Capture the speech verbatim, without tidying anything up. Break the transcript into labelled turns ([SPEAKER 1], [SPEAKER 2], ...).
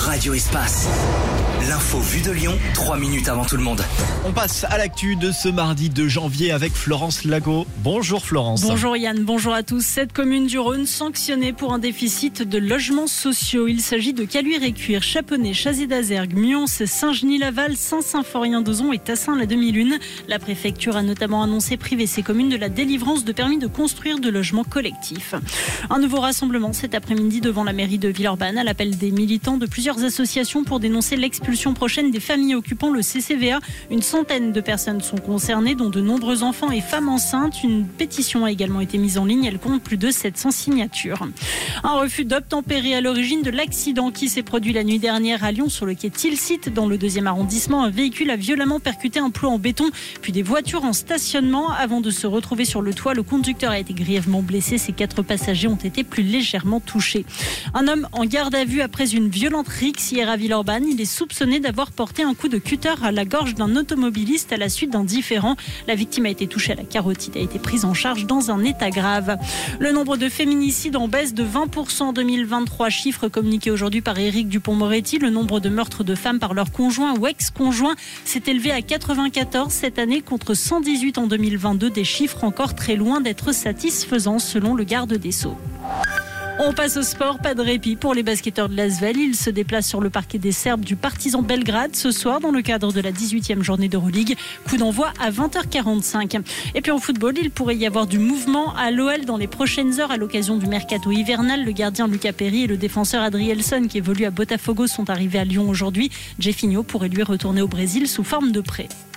[SPEAKER 1] Radio Espace. L'info vue de Lyon, trois minutes avant tout le monde.
[SPEAKER 2] On passe à l'actu de ce mardi deux janvier avec Florence Lago. Bonjour Florence.
[SPEAKER 3] Bonjour Yann, bonjour à tous. Cette commune du Rhône sanctionnée pour un déficit de logements sociaux. Il s'agit de Caluire-et-Cuire, Chaponnay, Chazé-d'Azergues, Muons, Saint-Genis-Laval, Saint-Symphorien-d'Ozon et Tassin-la-Demi-Lune. La préfecture a notamment annoncé priver ces communes de la délivrance de permis de construire de logements collectifs. Un nouveau rassemblement cet après-midi devant la mairie de Villeurbanne à l'appel des militants de plusieurs associations pour dénoncer l'expulsion prochaine des familles occupant le C C V A. Une centaine de personnes sont concernées, dont de nombreux enfants et femmes enceintes. Une pétition a également été mise en ligne. Elle compte plus de sept cents signatures. Un refus d'obtempérer à l'origine de l'accident qui s'est produit la nuit dernière à Lyon sur le quai Tilsit dans le deuxième arrondissement. Un véhicule a violemment percuté un plot en béton, puis des voitures en stationnement avant de se retrouver sur le toit. Le conducteur a été grièvement blessé. Ses quatre passagers ont été plus légèrement touchés. Un homme en garde à vue après une violente rixe hier à Villeurbanne. Il est soupçonné d'avoir porté un coup de cutter à la gorge d'un automobiliste à la suite d'un différend. La victime a été touchée à la carotide, a été prise en charge dans un état grave. Le nombre de féminicides en baisse de vingt pour cent en deux mille vingt-trois, chiffre communiqué aujourd'hui par Éric Dupond-Moretti. Le nombre de meurtres de femmes par leur conjoint ou ex-conjoint s'est élevé à quatre-vingt-quatorze cette année contre cent dix-huit en deux mille vingt-deux, des chiffres encore très loin d'être satisfaisants selon le garde des Sceaux. On passe au sport, pas de répit pour les basketteurs de l'Asvel. Ils se déplacent sur le parquet des Serbes du Partizan Belgrade ce soir dans le cadre de la dix-huitième journée d'Euroleague. Coup d'envoi à vingt heures quarante-cinq. Et puis en football, il pourrait y avoir du mouvement à l'O L dans les prochaines heures à l'occasion du mercato hivernal. Le gardien Lucas Perry et le défenseur Adrielson qui évolue à Botafogo sont arrivés à Lyon aujourd'hui. Jeffinho pourrait lui retourner au Brésil sous forme de prêt.